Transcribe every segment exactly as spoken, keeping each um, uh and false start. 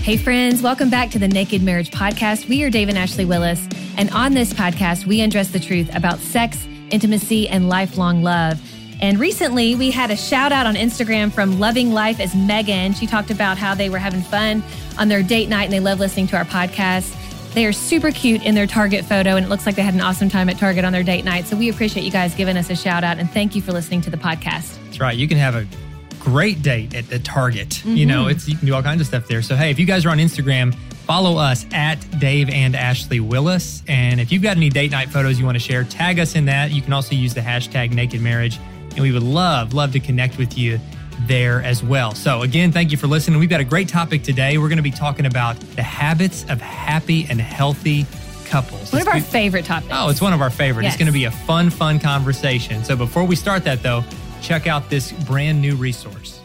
Hey friends, welcome back to the Naked Marriage Podcast. We are Dave and Ashley Willis, and on this podcast, we undress the truth about sex, intimacy, and lifelong love. And recently, we had a shout out on Instagram from Loving Life as Megan. She talked about how they were having fun on their date night and they love listening to our podcast. They are super cute in their Target photo, and it looks like they had an awesome time at Target on their date night. So we appreciate you guys giving us a shout out, and thank you for listening to the podcast. That's right. You can have a great date at the Target. Mm-hmm. You know, it's you can do all kinds of stuff there. So, hey, if you guys are on Instagram, follow us at Dave and Ashley Willis. And if you've got any date night photos you want to share, tag us in that. You can also use the hashtag Naked Marriage. And we would love, love to connect with you there as well. So again, thank you for listening. We've got a great topic today. We're going to be talking about the habits of happy and healthy couples. One it's of our good. favorite topics. Oh, it's one of our favorites. Yes. It's going to be a fun, fun conversation. So before we start that though, check out this brand new resource.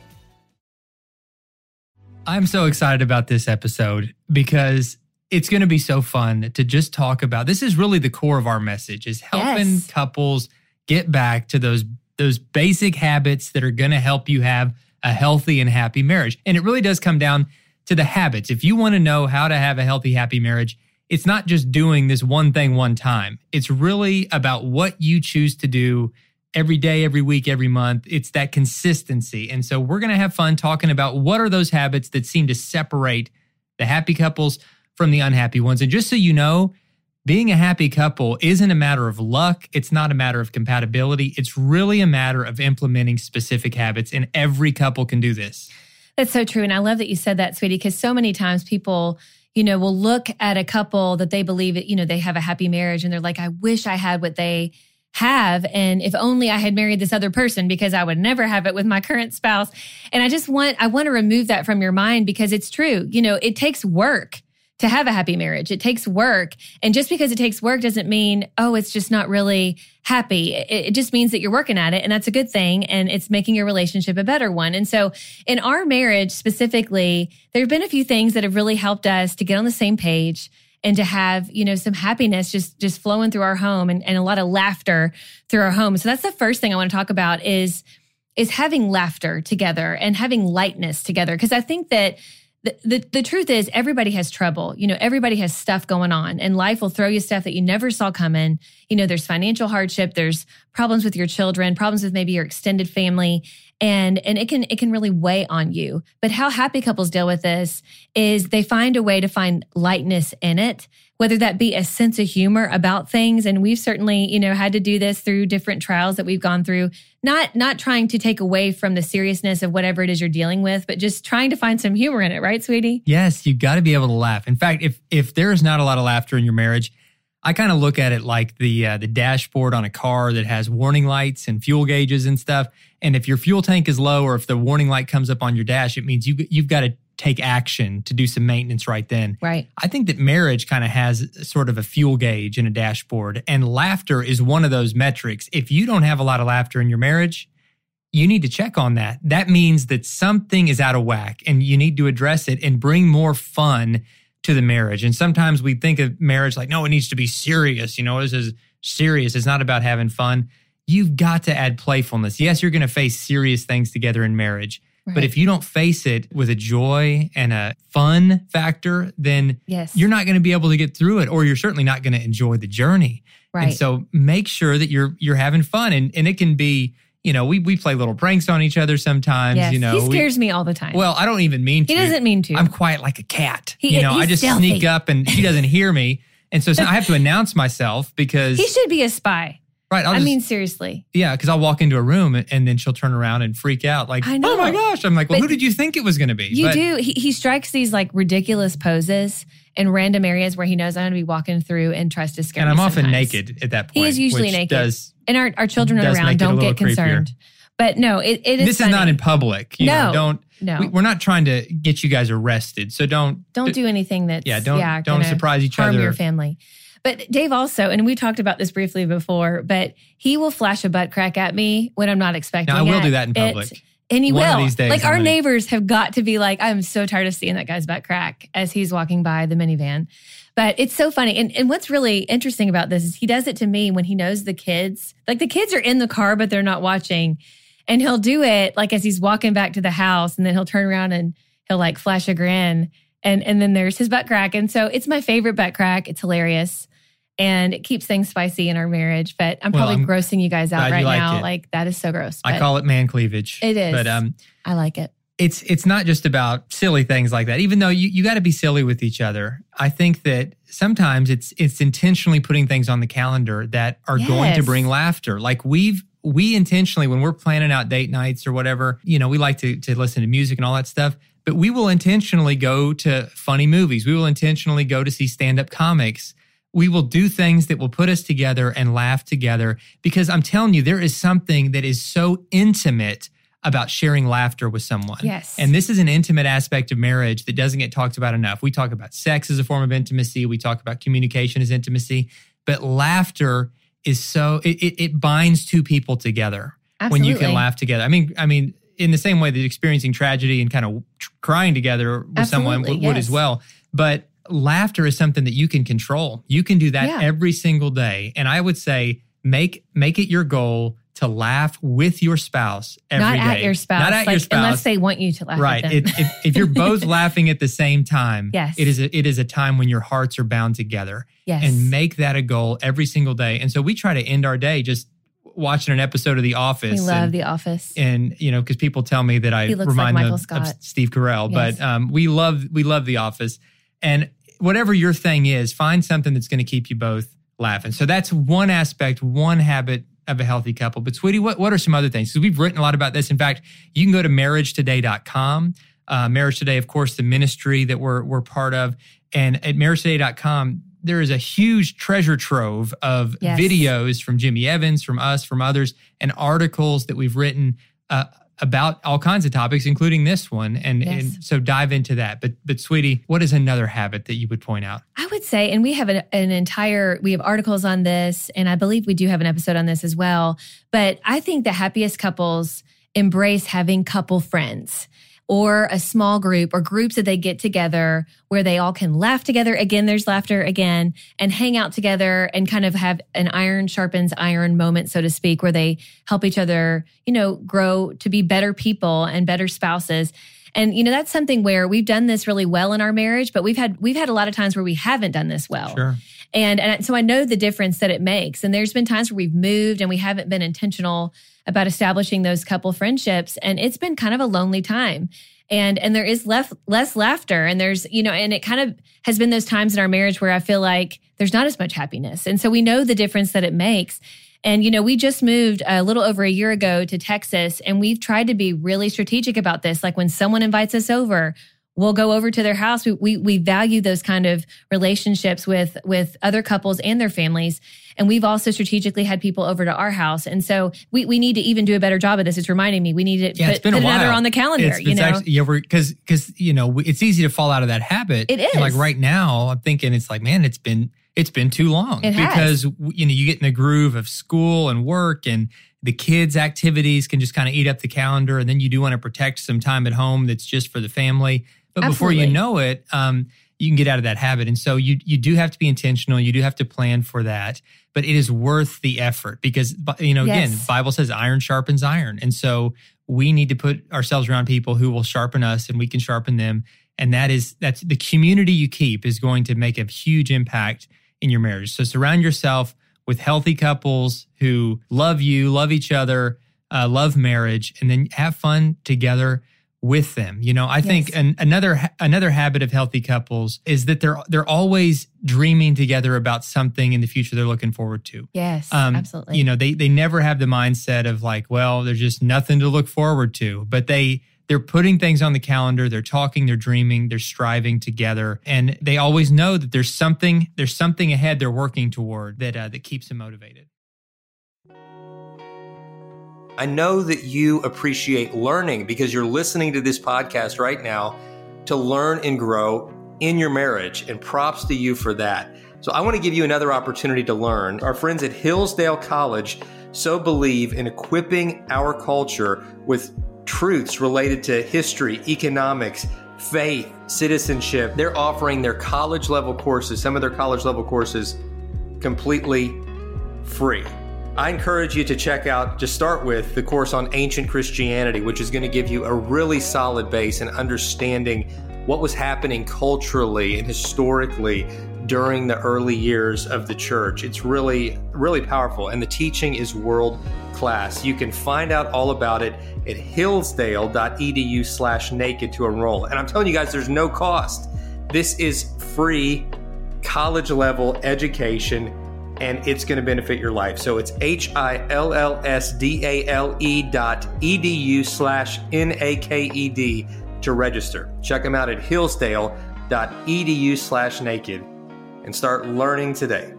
I'm so excited about this episode because it's going to be so fun to just talk about. This is really the core of our message, is helping Yes. couples get back to those those basic habits that are going to help you have a healthy and happy marriage. And it really does come down to the habits. If you want to know how to have a healthy, happy marriage, it's not just doing this one thing one time. It's really about what you choose to do every day, every week, every month. It's that consistency. And so we're going to have fun talking about what are those habits that seem to separate the happy couples from the unhappy ones. And just so you know, being a happy couple isn't a matter of luck. It's not a matter of compatibility. It's really a matter of implementing specific habits, and every couple can do this. That's so true. And I love that you said that, sweetie, because so many times people, you know, will look at a couple that they believe, you know, they have a happy marriage and they're like, I wish I had what they have. And if only I had married this other person, because I would never have it with my current spouse. And I just want, I want to remove that from your mind, because it's true. You know, it takes work to have a happy marriage. It takes work. And just because it takes work doesn't mean, oh, it's just not really happy. It, it just means that you're working at it, and that's a good thing. And it's making your relationship a better one. And so in our marriage specifically, there have been a few things that have really helped us to get on the same page and to have, you know, some happiness just, just flowing through our home, and, and a lot of laughter through our home. So that's the first thing I want to talk about is, is having laughter together and having lightness together. Because I think that The, the the truth is, everybody has trouble. You know, everybody has stuff going on, and life will throw you stuff that you never saw coming. You know, there's financial hardship, there's problems with your children, problems with maybe your extended family, and and it can it can really weigh on you. But how happy couples deal with this is they find a way to find lightness in it, whether that be a sense of humor about things. And we've certainly, you know, had to do this through different trials that we've gone through, not, not trying to take away from the seriousness of whatever it is you're dealing with, but just trying to find some humor in it. Right, sweetie? Yes, you've got to be able to laugh. In fact, if if there's not a lot of laughter in your marriage, I kind of look at it like the uh, the dashboard on a car that has warning lights and fuel gauges and stuff. And if your fuel tank is low, or if the warning light comes up on your dash, it means you you've got to take action to do some maintenance right then. Right. I think that marriage kind of has sort of a fuel gauge and a dashboard, and laughter is one of those metrics. If you don't have a lot of laughter in your marriage, you need to check on that. That means that something is out of whack, and you need to address it and bring more fun to the marriage. And sometimes we think of marriage like, no, it needs to be serious. You know, this is serious. It's not about having fun. You've got to add playfulness. Yes, you're going to face serious things together in marriage. Right. But if you don't face it with a joy and a fun factor, then yes. you're not going to be able to get through it, or you're certainly not going to enjoy the journey. Right. And so make sure that you're you're having fun. And and it can be, you know, we we play little pranks on each other sometimes. Yes. You know, he scares we, me all the time. Well, I don't even mean to. He doesn't mean to. I'm quiet like a cat. He, you know, he's I just stealthy. sneak up and he doesn't hear me. And so, so I have to announce myself because he should be a spy. Right. I'll I just, mean, seriously. Yeah, because I'll walk into a room and, and then she'll turn around and freak out like, I know. oh my gosh. I'm like, well, But who did you think it was going to be? You But, do. He, he strikes these like ridiculous poses in random areas where he knows I'm going to be walking through and tries to scare And me I'm often sometimes. naked at that point. He is usually which naked. Does, and our, our children are does around. make it a Don't little get concerned. creepier. But no, it, it is This funny. is not in public. You No, know, don't. no. We, we're not trying to get you guys arrested. So don't. Don't do anything that's Yeah, don't- yeah, don't gonna surprise each harm other. your family. But Dave also, and we talked about this briefly before, but he will flash a butt crack at me when I'm not expecting Now, I will it. do that in It- public. and he One of will. these days, like I'm our gonna- neighbors have got to be like, I'm so tired of seeing that guy's butt crack as he's walking by the minivan. But it's so funny. And, and what's really interesting about this is he does it to me when he knows the kids, like the kids are in the car, but they're not watching. And he'll do it like as he's walking back to the house, and then he'll turn around and he'll like flash a grin And and then there's his butt crack. And so it's my favorite butt crack. It's hilarious. And it keeps things spicy in our marriage. But I'm Well, probably I'm grossing you guys out glad you right like now. it. Like, that is so gross. I but call it man cleavage. It is. But um, I like it. it's it's not just about silly things like that. Even though you, you got to be silly with each other, I think that sometimes it's it's intentionally putting things on the calendar that are going to Yes. bring laughter. Like we've we intentionally, when we're planning out date nights or whatever, you know, we like to to listen to music and all that stuff. But we will intentionally go to funny movies. We will intentionally go to see stand-up comics. We will do things that will put us together and laugh together, because I'm telling you, there is something that is so intimate about sharing laughter with someone. Yes. And this is an intimate aspect of marriage that doesn't get talked about enough. We talk about sex as a form of intimacy. We talk about communication as intimacy, but laughter is so, it, it, it binds two people together. Absolutely. When you can laugh together. I mean, I mean, in the same way that experiencing tragedy and kind of tr- crying together with Absolutely, someone w- would yes. as well. But laughter is something that you can control. You can do that Yeah. every single day. And I would say make make it your goal to laugh with your spouse every Not day. at your spouse. Not at like, your spouse. Unless they want you to laugh Right. at them. It, if, if you're both laughing at the same time, Yes. it is a, it is a time when your hearts are bound together. Yes. And make that a goal every single day. And so we try to end our day just watching an episode of The Office. We love and, The Office. And, you know, because people tell me that I He looks remind like them Michael of, Scott. of Steve Carell. Yes. But um, we love we love The Office. And whatever your thing is, find something that's going to keep you both laughing. So that's one aspect, one habit of a healthy couple. But sweetie, what, what are some other things? Because we've written a lot about this. In fact, you can go to marriage today dot com. Uh, Marriage Today, of course, the ministry that we're we're part of. And at marriage today dot com, there is a huge treasure trove of Yes. videos from Jimmy Evans, from us, from others, and articles that we've written uh, about all kinds of topics, including this one. And, Yes. and so dive into that. But, but sweetie, what is another habit that you would point out? I would say, and we have an, an entire, we have articles on this, and I believe we do have an episode on this as well. But I think the happiest couples embrace having couple friends, or a small group, or groups that they get together where they all can laugh together. Again, there's laughter again, and hang out together and kind of have an iron sharpens iron moment, so to speak, where they help each other, you know, grow to be better people and better spouses. And, you know, that's something where we've done this really well in our marriage, but we've had, we've had a lot of times where we haven't done this well. Sure. And, and so I know the difference that it makes. And there's been times where we've moved and we haven't been intentional about establishing those couple friendships. And it's been kind of a lonely time. And, and there is less, less laughter. And there's, you know, and it kind of has been those times in our marriage where I feel like there's not as much happiness. And so we know the difference that it makes. And, you know, we just moved a little over a year ago to Texas, and we've tried to be really strategic about this. Like when someone invites us over, we'll go over to their house. We, we, we value those kind of relationships with, with other couples and their families. And we've also strategically had people over to our house. And so we, we need to even do a better job of this. It's reminding me we need to Yeah, put, it's been put a while. another on the calendar, It's, you it's know? actually, yeah, we're, cause, cause, you know, it's easy to fall out of that habit. It And like is. right now, I'm thinking it's like, man, it's been, it's been too long. It has. Because, you know, you get in the groove of school and work, and the kids' activities can just kind of eat up the calendar. And then you do want to protect some time at home that's just for the family. But before you Absolutely. know it, um, you can get out of that habit. And so you you do have to be intentional. You do have to plan for that. But it is worth the effort because, you know, again, Yes. Bible says iron sharpens iron. And so we need to put ourselves around people who will sharpen us and we can sharpen them. And that is, that's the community you keep is going to make a huge impact in your marriage. So surround yourself with healthy couples who love you, love each other, uh, love marriage, and then have fun together with them. You know, I think Yes. an, another ha- another habit of healthy couples is that they're they're always dreaming together about something in the future they're looking forward to. Yes, Um, absolutely. You know, they they never have the mindset of like, well, there's just nothing to look forward to. But they they're putting things on the calendar. They're talking. They're dreaming. They're striving together, and they always know that there's something there's something ahead they're working toward that uh, that keeps them motivated. I know that you appreciate learning because you're listening to this podcast right now to learn and grow in your marriage, and props to you for that. So I want to give you another opportunity to learn. Our friends at Hillsdale College so believe in equipping our culture with truths related to history, economics, faith, citizenship. They're offering their college level courses, some of their college level courses, completely free. I encourage you to check out, just start with the course on ancient Christianity, which is going to give you a really solid base in understanding what was happening culturally and historically during the early years of the church. It's really, really powerful. And the teaching is world class. You can find out all about it at hillsdale.edu slash naked to enroll. And I'm telling you guys, there's no cost. This is free college level education, and it's going to benefit your life. So it's H-I-L-L-S-D-A-L-E dot E-D-U slash N-A-K-E-D to register. Check them out at hillsdale.edu slash naked and start learning today.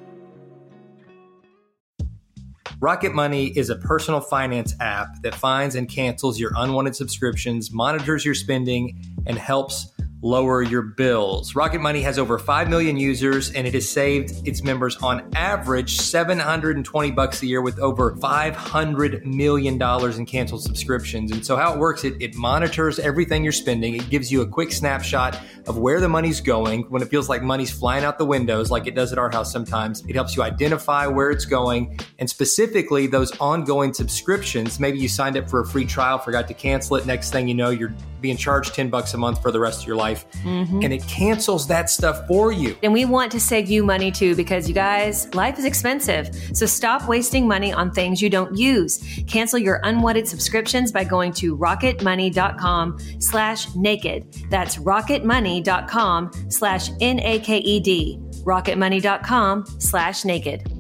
Rocket Money is a personal finance app that finds and cancels your unwanted subscriptions, monitors your spending, and helps lower your bills. Rocket Money has over five million users, and it has saved its members on average seven hundred twenty bucks a year with over five hundred million dollars in canceled subscriptions. And so how it works, it, it monitors everything you're spending. It gives you a quick snapshot of where the money's going when it feels like money's flying out the windows, like it does at our house sometimes. It helps you identify where it's going, and specifically those ongoing subscriptions. Maybe you signed up for a free trial, forgot to cancel it. Next thing you know, you're being charged ten bucks a month for the rest of your life. Mm-hmm. And it cancels that stuff for you. And we want to save you money too, because you guys, life is expensive. So stop wasting money on things you don't use. Cancel your unwanted subscriptions by going to rocketmoney.com slash naked. That's rocketmoney.com slash N-A-K-E-D. rocketmoney.com slash naked.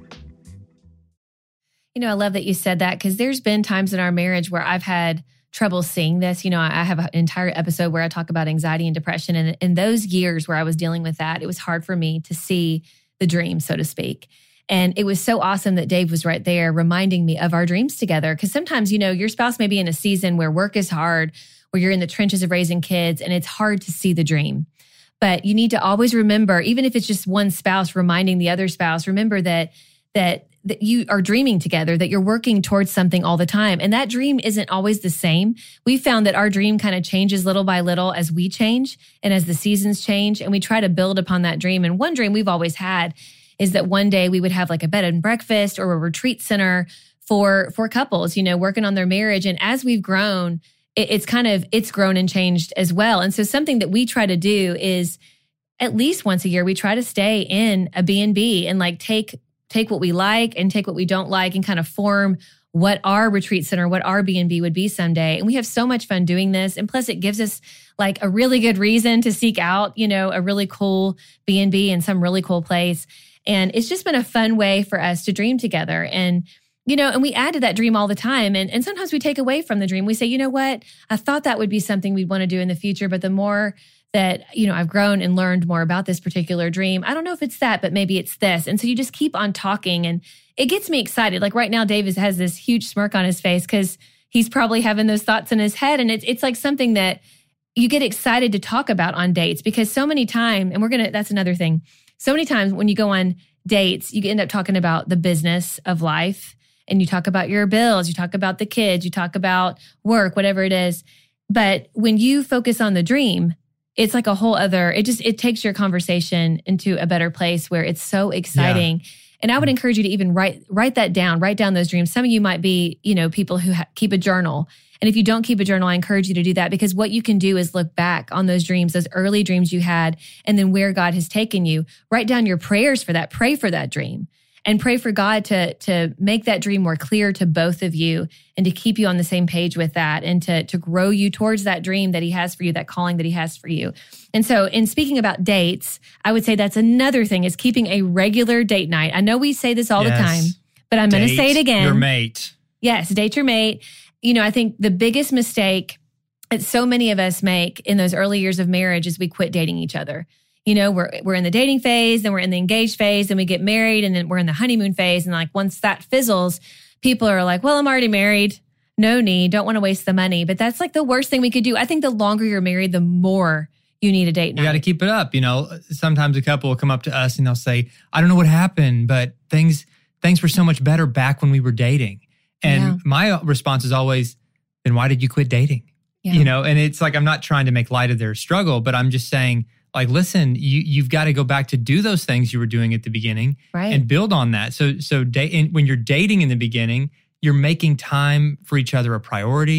You know, I love that you said that, because there's been times in our marriage where I've had trouble seeing this. You know, I have an entire episode where I talk about anxiety and depression. And in those years where I was dealing with that, it was hard for me to see the dream, so to speak. And it was so awesome that Dave was right there reminding me of our dreams together. Because sometimes, you know, your spouse may be in a season where work is hard, where you're in the trenches of raising kids, and it's hard to see the dream. But you need to always remember, even if it's just one spouse reminding the other spouse, remember that that that you are dreaming together, that you're working towards something all the time. And that dream isn't always the same. We found that our dream kind of changes little by little as we change and as the seasons change, and we try to build upon that dream. And one dream we've always had is that one day we would have like a bed and breakfast or a retreat center for, for couples, you know, working on their marriage. And as we've grown, it, it's kind of, it's grown and changed as well. And so something that we try to do is at least once a year, we try to stay in a B and B and like take take what we like and take what we don't like and kind of form what our retreat center, what our B and B would be someday. And we have so much fun doing this. And plus it gives us like a really good reason to seek out, you know, a really cool B and B in some really cool place. And it's just been a fun way for us to dream together. And, you know, and we add to that dream all the time. And, and sometimes we take away from the dream. We say, you know what, I thought that would be something we'd want to do in the future. But the more that, you know, I've grown and learned more about this particular dream, I don't know if it's that, but maybe it's this. And so you just keep on talking, and it gets me excited. Like right now, Dave has this huge smirk on his face because he's probably having those thoughts in his head. And it's, it's like something that you get excited to talk about on dates, because so many times, and we're going to, that's another thing. So many times when you go on dates, you end up talking about the business of life, and you talk about your bills, you talk about the kids, you talk about work, whatever it is. But when you focus on the dream, it's like a whole other, it just, it takes your conversation into a better place where it's so exciting. Yeah. And I would encourage you to even write, write that down, write down those dreams. Some of you might be, you know, people who ha- keep a journal. And if you don't keep a journal, I encourage you to do that, because what you can do is look back on those dreams, those early dreams you had, and then where God has taken you. Write down your prayers for that. Pray for that dream. And pray for God to, to make that dream more clear to both of you, and to keep you on the same page with that, and to, to grow you towards that dream that he has for you, that calling that he has for you. And so in speaking about dates, I would say that's another thing, is keeping a regular date night. I know we say this all yes. the time, but I'm going to say it again. Your mate. Yes, date your mate. You know, I think the biggest mistake that so many of us make in those early years of marriage is we quit dating each other. You know, we're we're in the dating phase, then we're in the engaged phase, then we get married, and then we're in the honeymoon phase. And like once that fizzles, people are like, well, I'm already married. No need. Don't want to waste the money. But that's like the worst thing we could do. I think the longer you're married, the more you need a date night. You got to keep it up. You know, sometimes a couple will come up to us and they'll say, I don't know what happened, but things things were so much better back when we were dating. And yeah. my response is always, then why did you quit dating? Yeah. You know, and it's like, I'm not trying to make light of their struggle, but I'm just saying, like, listen, you, you've got to go back to do those things you were doing at the beginning, right, and build on that. So, so da- in, when you're dating in the beginning, you're making time for each other a priority.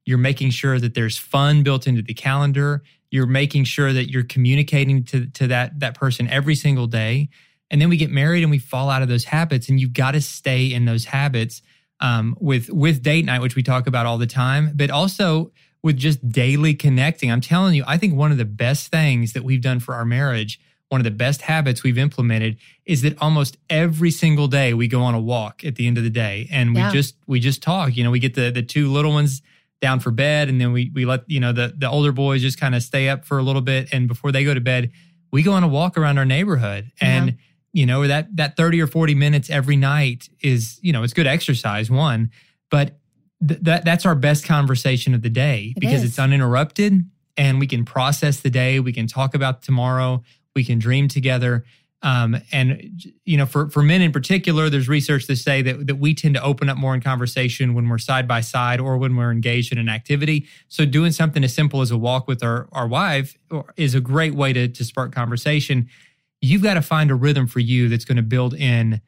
You're making sure that there's fun built into the calendar. You're making sure that you're communicating to, to that, that person every single day. And then we get married and we fall out of those habits, and you've got to stay in those habits um, with, with date night, which we talk about all the time, but also with just daily connecting. I'm telling you, I think one of the best things that we've done for our marriage, one of the best habits we've implemented, is that almost every single day we go on a walk at the end of the day, and we Yeah. just we just talk. You know, we get the the two little ones down for bed, and then we we let you know the the older boys just kind of stay up for a little bit, and before they go to bed, we go on a walk around our neighborhood, and Yeah. you know that that thirty or forty minutes every night is, you know, it's good exercise, one, but th- that that's our best conversation of the day It because is. it's uninterrupted, and we can process the day, we can talk about tomorrow. We can dream together. Um, and, you know, for, for men in particular, there's research to say that, that we tend to open up more in conversation when we're side by side or when we're engaged in an activity. So doing something as simple as a walk with our, our wife is a great way to, to spark conversation. You've got to find a rhythm for you that's going to build in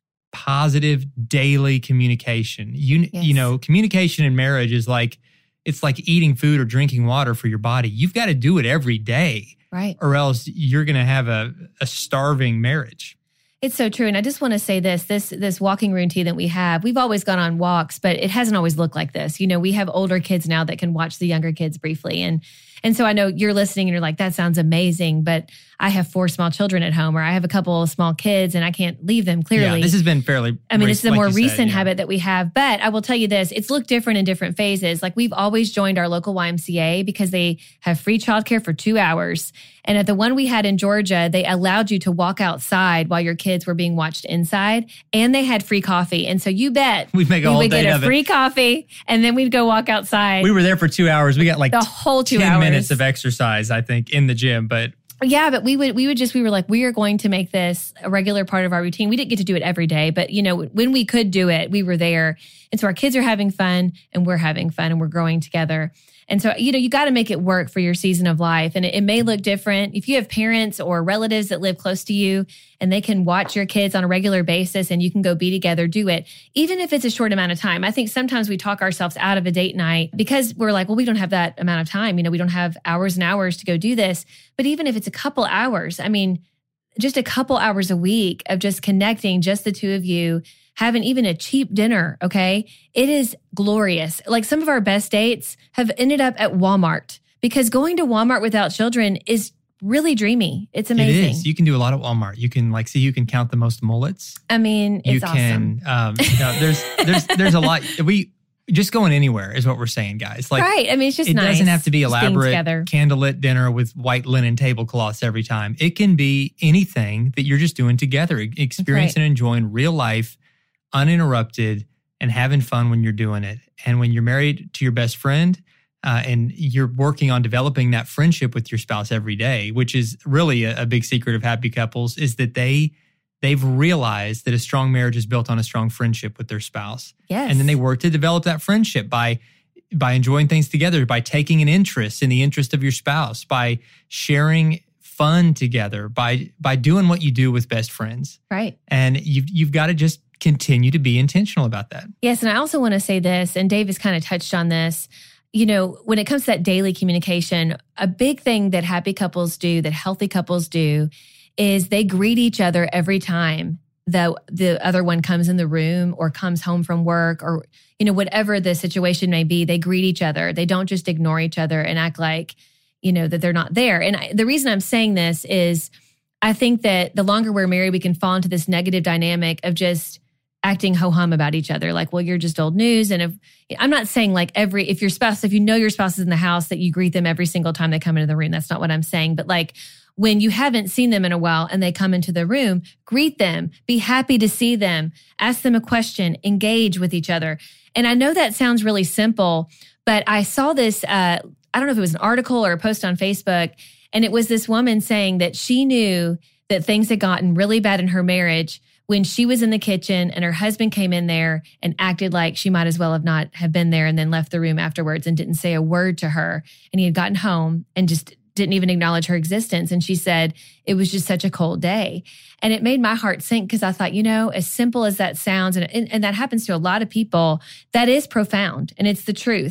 positive daily communication. You, Yes. you know, communication in marriage is like, it's like eating food or drinking water for your body. You've got to do it every day, Right. or else you're going to have a, a starving marriage. It's so true. And I just want to say this, this, this walking routine that we have, we've always gone on walks, but it hasn't always looked like this. You know, we have older kids now that can watch the younger kids briefly. And, and so I know you're listening and you're like, that sounds amazing, but I have four small children at home, or I have a couple of small kids and I can't leave them clearly. Yeah, this has been fairly I mean, rec- it's the like more you said, recent yeah. habit that we have. But I will tell you this, it's looked different in different phases. Like we've always joined our local Y M C A because they have free childcare for two hours. And at the one we had in Georgia, they allowed you to walk outside while your kids were being watched inside, and they had free coffee. And so you bet We'd make a we whole would day get a of it. free coffee, and then we'd go walk outside. We were there for two hours. We got like the whole two ten hours. minutes of exercise, I think, in the gym. But Yeah, but we would we would just we were like, we are going to make this a regular part of our routine. We didn't get to do it every day, but you know, when we could do it, we were there. And so our kids are having fun and we're having fun and we're growing together. And so, you know, you got to make it work for your season of life. And it, it may look different. If you have parents or relatives that live close to you and they can watch your kids on a regular basis and you can go be together, do it. Even if it's a short amount of time. I think sometimes we talk ourselves out of a date night because we're like, well, we don't have that amount of time. You know, we don't have hours and hours to go do this. But even if it's a couple hours, I mean, just a couple hours a week of just connecting, just the two of you, having even a cheap dinner, okay? It is glorious. Like some of our best dates have ended up at Walmart because going to Walmart without children is really dreamy. It's amazing. it is. You can do a lot at Walmart. You can like see who can count the most mullets. I mean, it's you can. Um, you know, there's there's there's a lot. We just going anywhere is what we're saying, guys. Like, right. I mean, it's just it nice. doesn't have to be just being elaborate together. candlelit dinner with white linen tablecloths every time. It can be anything that you're just doing together, experiencing and enjoying real life, uninterrupted, and having fun when you're doing it. And when you're married to your best friend, uh, and you're working on developing that friendship with your spouse every day, which is really a, a big secret of happy couples, is that they they've realized that a strong marriage is built on a strong friendship with their spouse. Yes. And then they work to develop that friendship by by enjoying things together, by taking an interest in the interest of your spouse, by sharing fun together, by by doing what you do with best friends. Right. And you've you've got to just continue to be intentional about that. Yes. And I also want to say this, and Dave has kind of touched on this. You know, when it comes to that daily communication, a big thing that happy couples do, that healthy couples do, is they greet each other every time the the other one comes in the room or comes home from work, or, you know, whatever the situation may be, they greet each other. They don't just ignore each other and act like, you know, that they're not there. And I, the reason I'm saying this is I think that the longer we're married, we can fall into this negative dynamic of just acting ho-hum about each other. Like, well, you're just old news. And if I'm not saying like every, if your spouse, if you know your spouse is in the house, that you greet them every single time they come into the room. That's not what I'm saying. But like when you haven't seen them in a while and they come into the room, greet them, be happy to see them, ask them a question, engage with each other. And I know that sounds really simple, but I saw this, uh, I don't know if it was an article or a post on Facebook, and it was this woman saying that she knew that things had gotten really bad in her marriage when she was in the kitchen and her husband came in there and acted like she might as well have not have been there, and then left the room afterwards and didn't say a word to her. And he had gotten home and just didn't even acknowledge her existence. And she said, it was just such a cold day. And it made my heart sink because I thought, you know, as simple as that sounds, and, and, and that happens to a lot of people, that is profound. And it's the truth.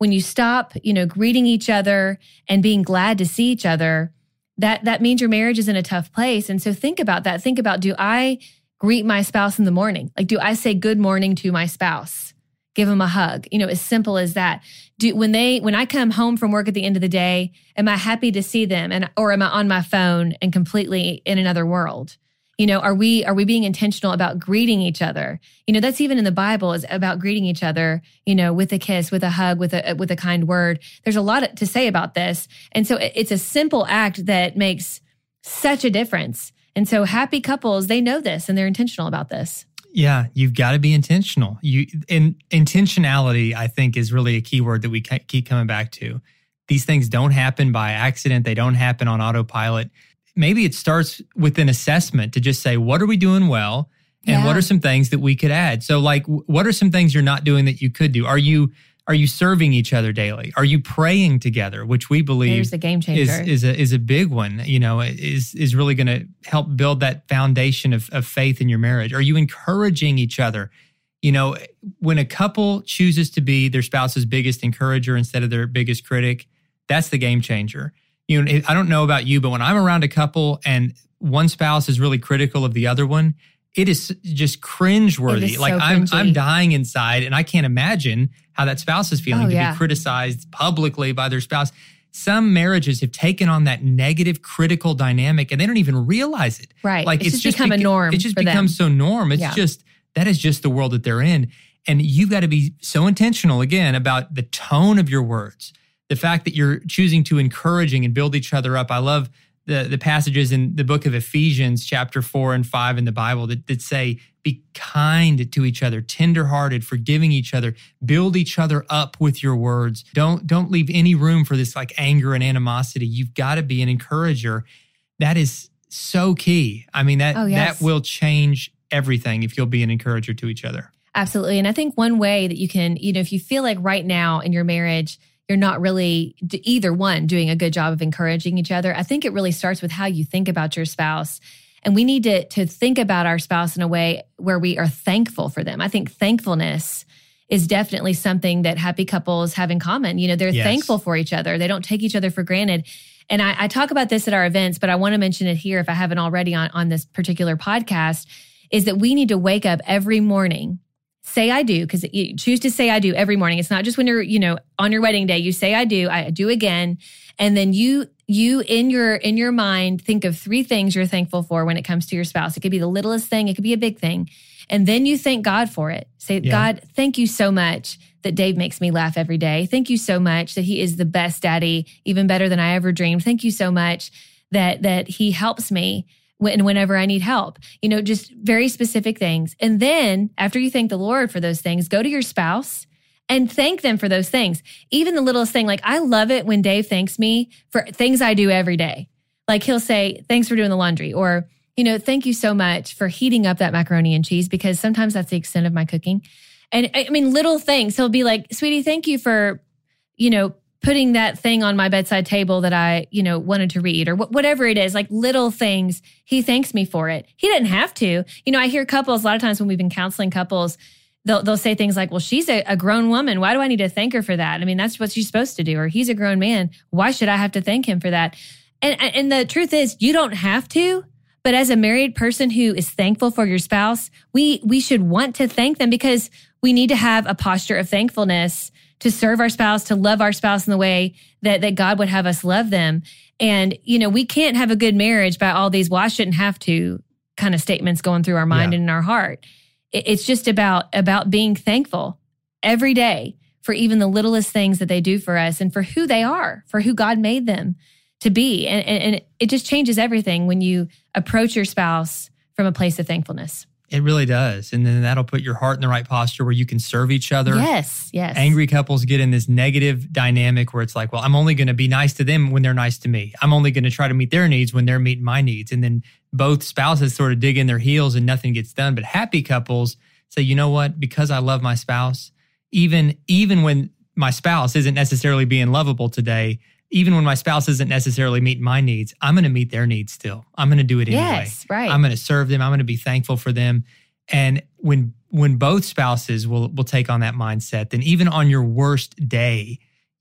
when you stop, you know, greeting each other and being glad to see each other, that that means your marriage is in a tough place. And so think about that. Think about, do I greet my spouse in the morning? Like, do I say good morning to my spouse? Give them a hug, you know, as simple as that. Do when they when I come home from work at the end of the day, am I happy to see them, and or am I on my phone and completely in another world? You know, are we are we being intentional about greeting each other? You know, that's even in the Bible, is about greeting each other, you know, with a kiss, with a hug, with a with a kind word. There's a lot to say about this. And so it's a simple act that makes such a difference. And so happy couples, they know this and they're intentional about this. Yeah, you've got to be intentional. You in intentionality, I think, is really a key word that we keep coming back to. These things don't happen by accident. They don't happen on autopilot. Maybe it starts with an assessment to just say, what are we doing well? And Yeah. what are some things that we could add? So like, what are some things you're not doing that you could do? Are you are you serving each other daily? Are you praying together, which we believe There's the game changer. is is a is a big one, you know, is is really going to help build that foundation of, of faith in your marriage. Are you encouraging each other? You know, when a couple chooses to be their spouse's biggest encourager instead of their biggest critic, that's the game changer. You know, I don't know about you, but when I'm around a couple and one spouse is really critical of the other one, it is just cringeworthy. It is like so I'm cringy. I'm dying inside, and I can't imagine how that spouse is feeling Oh, to yeah. be criticized publicly by their spouse. Some marriages have taken on that negative, critical dynamic, and they don't even realize it. Right. Like It's just become a norm It just for them. becomes so norm. It's Yeah. just that is just the world that they're in, and you've got to be so intentional again about the tone of your words, the fact that you're choosing to encouraging and build each other up. I love the the passages in the book of Ephesians, chapter four and five in the Bible that, that say, be kind to each other, tenderhearted, forgiving each other, build each other up with your words. Don't, don't leave any room for this like anger and animosity. You've got to be an encourager. That is so key. I mean, that, Oh, yes. that will change everything if you'll be an encourager to each other. Absolutely. And I think one way that you can, you know, if you feel like right now in your marriage, you're not really d- either one doing a good job of encouraging each other, I think it really starts with how you think about your spouse. And we need to, to think about our spouse in a way where we are thankful for them. I think thankfulness is definitely something that happy couples have in common. You know, they're Yes. thankful for each other. They don't take each other for granted. And I, I talk about this at our events, but I want to mention it here if I haven't already on, on this particular podcast, is that we need to wake up every morning, say I do, because you choose to say I do every morning. It's not just when you're, you know, on your wedding day, you say I do, I do again. And then you, you in your, in your mind, think of three things you're thankful for when it comes to your spouse. It could be the littlest thing. It could be a big thing. And then you thank God for it. Say, Yeah. God, thank you so much that Dave makes me laugh every day. Thank you so much that he is the best daddy, even better than I ever dreamed. Thank you so much that, that he helps me when, whenever I need help, you know, just very specific things. And then after you thank the Lord for those things, go to your spouse and thank them for those things. Even the littlest thing, like I love it when Dave thanks me for things I do every day. Like he'll say, thanks for doing the laundry, or, you know, thank you so much for heating up that macaroni and cheese, because sometimes that's the extent of my cooking. And I mean, little things. He'll be like, sweetie, thank you for, you know, putting that thing on my bedside table that I, you know, wanted to read, or wh- whatever it is, like little things. He thanks me for it. He didn't have to. You know, I hear couples, a lot of times when we've been counseling couples, they'll, they'll say things like, well, she's a, a grown woman. Why do I need to thank her for that? I mean, that's what she's supposed to do. Or he's a grown man. Why should I have to thank him for that? And, and the truth is, you don't have to. But as a married person who is thankful for your spouse, we we should want to thank them, because we need to have a posture of thankfulness to serve our spouse, to love our spouse in the way that, that God would have us love them. And, you know, we can't have a good marriage by all these, well, I shouldn't have to kind of statements going through our mind Yeah. and in our heart. It, it's just about, about being thankful every day for even the littlest things that they do for us and for who they are, for who God made them to be. And, and, and it just changes everything when you approach your spouse from a place of thankfulness. It really does. And then that'll put your heart in the right posture where you can serve each other. Yes, yes. Angry couples get in this negative dynamic where it's like, well, I'm only going to be nice to them when they're nice to me. I'm only going to try to meet their needs when they're meeting my needs. And then both spouses sort of dig in their heels and nothing gets done. But happy couples say, you know what? Because I love my spouse, even, even when my spouse isn't necessarily being lovable today, even when my spouse isn't necessarily meeting my needs, I'm going to meet their needs still. I'm going to do it anyway. Yes, right. I'm going to serve them. I'm going to be thankful for them. And when when both spouses will will take on that mindset, then even on your worst day,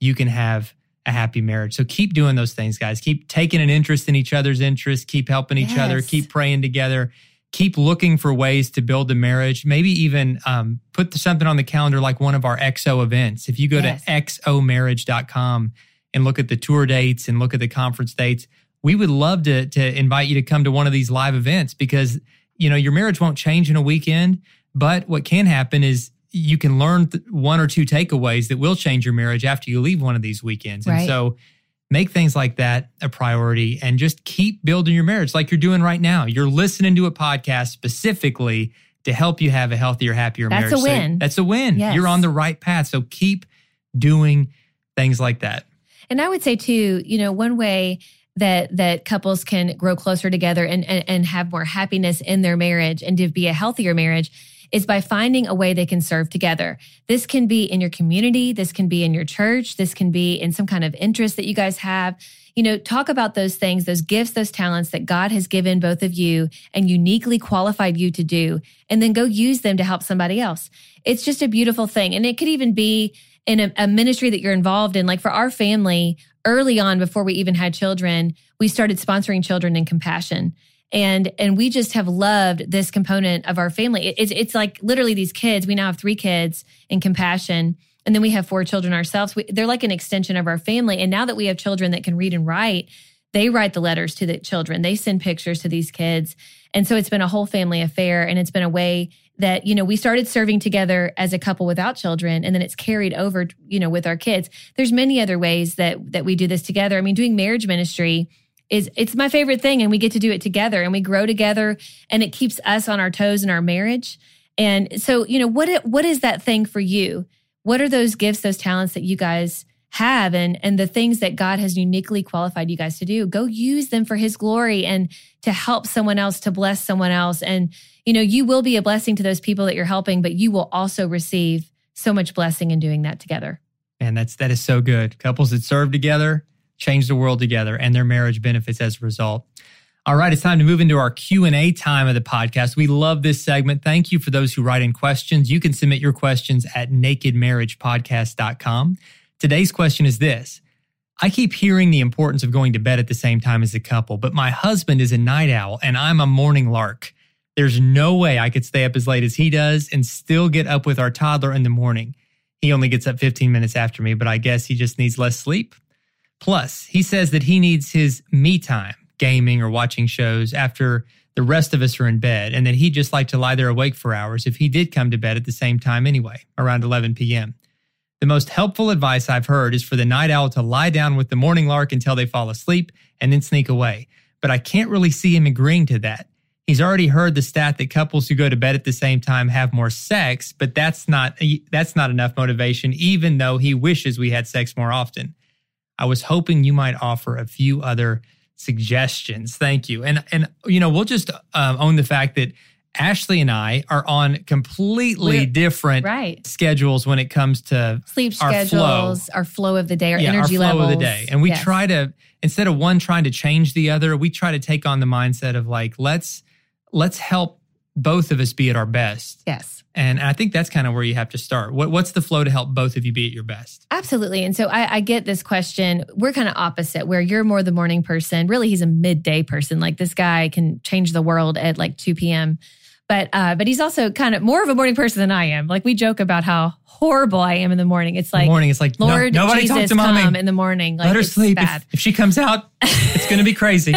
you can have a happy marriage. So keep doing those things, guys. Keep taking an interest in each other's interests. Keep helping each Yes. other. Keep praying together. Keep looking for ways to build a marriage. Maybe even um, put something on the calendar like one of our X O events. If you go Yes. to x o marriage dot com and look at the tour dates and look at the conference dates, we would love to, to invite you to come to one of these live events because, you know, your marriage won't change in a weekend, but what can happen is you can learn th- one or two takeaways that will change your marriage after you leave one of these weekends. Right. And so make things like that a priority and just keep building your marriage like you're doing right now. You're listening to a podcast specifically to help you have a healthier, happier That's marriage. a win. So that's a win. Yes. You're on the right path. So keep doing things like that. And I would say too, you know, one way that that couples can grow closer together and, and, and have more happiness in their marriage and to be a healthier marriage is by finding a way they can serve together. This can be in your community. This can be in your church. This can be in some kind of interest that you guys have. You know, talk about those things, those gifts, those talents that God has given both of you and uniquely qualified you to do, and then go use them to help somebody else. It's just a beautiful thing. And it could even be in a, a ministry that you're involved in. Like for our family, early on, before we even had children, we started sponsoring children in compassion. And and we just have loved this component of our family. It, it's it's like literally these kids. We now have three kids in compassion, and then we have four children ourselves. We, they're like an extension of our family. And now that we have children that can read and write, they write the letters to the children. They send pictures to these kids. And so it's been a whole family affair, and it's been a way that, you know, we started serving together as a couple without children, and then it's carried over, you know, with our kids. There's many other ways that that we do this together. I mean, doing marriage ministry is it's my favorite thing, and we get to do it together and we grow together, and it keeps us on our toes in our marriage. And so, you know, what what is that thing for you? What are those gifts, those talents that you guys have, and and the things that God has uniquely qualified you guys to do? Go use them for His glory and to help someone else, to bless someone else. And, you know, you will be a blessing to those people that you're helping, but you will also receive so much blessing in doing that together. And that's that is so good. Couples that serve together change the world together, and their marriage benefits as a result. All right, it's time to move into our Q and A time of the podcast. We love this segment. Thank you for those who write in questions. You can submit your questions at naked marriage podcast dot com. Today's question is this. I keep hearing the importance of going to bed at the same time as a couple, but my husband is a night owl and I'm a morning lark. There's no way I could stay up as late as he does and still get up with our toddler in the morning. He only gets up fifteen minutes after me, but I guess he just needs less sleep. Plus, he says that he needs his me time, gaming or watching shows, after the rest of us are in bed, and that he'd just like to lie there awake for hours if he did come to bed at the same time anyway, around eleven p.m. The most helpful advice I've heard is for the night owl to lie down with the morning lark until they fall asleep and then sneak away. But I can't really see him agreeing to that. He's already heard the stat that couples who go to bed at the same time have more sex, but that's not that's not enough motivation, even though he wishes we had sex more often. I was hoping you might offer a few other suggestions. Thank you. And, and you know, we'll just um, own the fact that Ashley and I are on completely We're, different right. schedules when it comes to sleep our schedules, flow. our flow of the day, our yeah, energy our flow levels of the day. And we yes. try to, instead of one trying to change the other, we try to take on the mindset of like, let's let's help both of us be at our best. Yes. And I think that's kind of where you have to start. What, what's the flow to help both of you be at your best? Absolutely. And so I, I get this question. We're kind of opposite, where you're more the morning person. Really, he's a midday person. Like this guy can change the world at like two p.m. But uh, but he's also kind of more of a morning person than I am. Like we joke about how horrible I am in the morning. It's like, the morning, it's like, Lord no, nobody Jesus, talk to mommy. Come in the morning. Like, let her it's sleep. Bad. If, if she comes out, it's going to be crazy.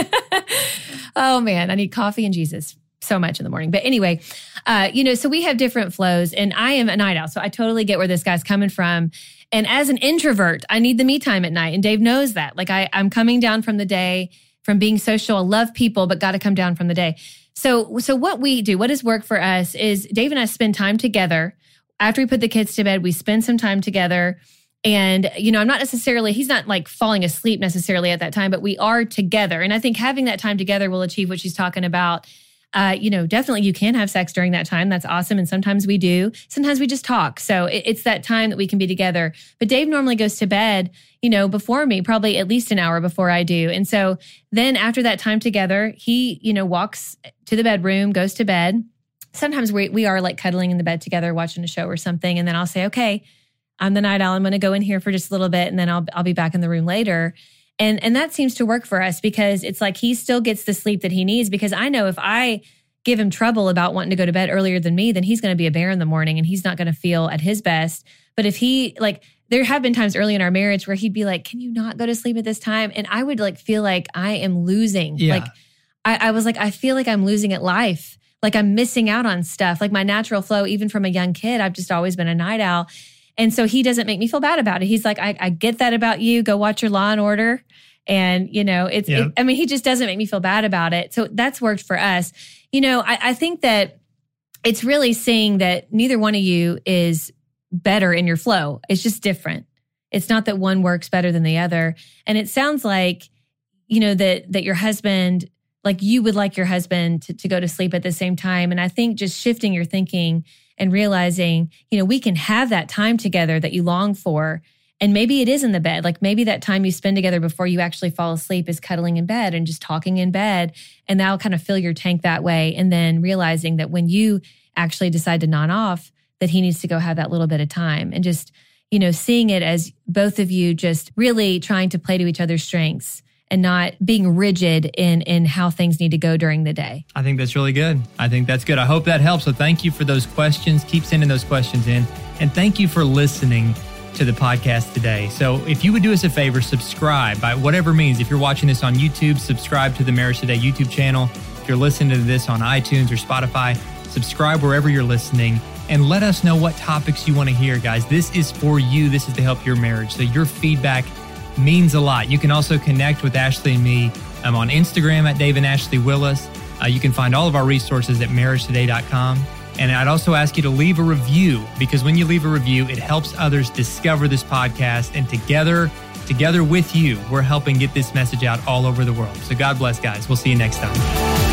Oh man, I need coffee and Jesus so much in the morning. But anyway, uh, you know, so we have different flows, and I am a night owl. So I totally get where this guy's coming from. And as an introvert, I need the me time at night. And Dave knows that. Like I, I'm coming down from the day, from being social. I love people, but got to come down from the day. So, so what we do, what has worked for us is Dave and I spend time together. After we put the kids to bed, we spend some time together. And, you know, I'm not necessarily, he's not like falling asleep necessarily at that time, but we are together. And I think having that time together will achieve what she's talking about. Uh, you know, definitely you can have sex during that time. That's awesome. And sometimes we do. Sometimes we just talk. So it, it's that time that we can be together. But Dave normally goes to bed, you know, before me, probably at least an hour before I do. And so then after that time together, he, you know, walks to the bedroom, goes to bed. Sometimes we we are like cuddling in the bed together, watching a show or something. And then I'll say, okay, I'm the night owl. I'm going to go in here for just a little bit and then I'll I'll be back in the room later. And and that seems to work for us because it's like he still gets the sleep that he needs, because I know if I give him trouble about wanting to go to bed earlier than me, then he's going to be a bear in the morning and he's not going to feel at his best. But if he, like, there have been times early in our marriage where he'd be like, can you not go to sleep at this time? And I would like feel like I am losing. Yeah. Like I, I was like, I feel like I'm losing at life. Like I'm missing out on stuff. Like my natural flow, even from a young kid, I've just always been a night owl. And so he doesn't make me feel bad about it. He's like, I, I get that about you. Go watch your Law and Order. And, you know, it's, yeah. it, I mean, he just doesn't make me feel bad about it. So that's worked for us. You know, I, I think that it's really seeing that neither one of you is better in your flow. It's just different. It's not that one works better than the other. And it sounds like, you know, that that your husband, like you would like your husband to, to go to sleep at the same time. And I think just shifting your thinking and realizing, you know, we can have that time together that you long for. And maybe it is in the bed. Like maybe that time you spend together before you actually fall asleep is cuddling in bed and just talking in bed. And that'll kind of fill your tank that way. And then realizing that when you actually decide to nod off, that he needs to go have that little bit of time, and just, you know, seeing it as both of you just really trying to play to each other's strengths and not being rigid in, in how things need to go during the day. I think that's really good. I think that's good. I hope that helps. So thank you for those questions. Keep sending those questions in. And thank you for listening to the podcast today. So if you would do us a favor, subscribe by whatever means. If you're watching this on YouTube, subscribe to the Marriage Today YouTube channel. If you're listening to this on iTunes or Spotify, subscribe wherever you're listening and let us know what topics you want to hear, guys. This is for you. This is to help your marriage. So your feedback means a lot. You can also connect with Ashley and me. I'm on Instagram at Dave and Ashley Willis. Uh, you can find all of our resources at marriage today dot com. And I'd also ask you to leave a review, because when you leave a review, it helps others discover this podcast. And together, together with you, we're helping get this message out all over the world. So God bless, guys. We'll see you next time.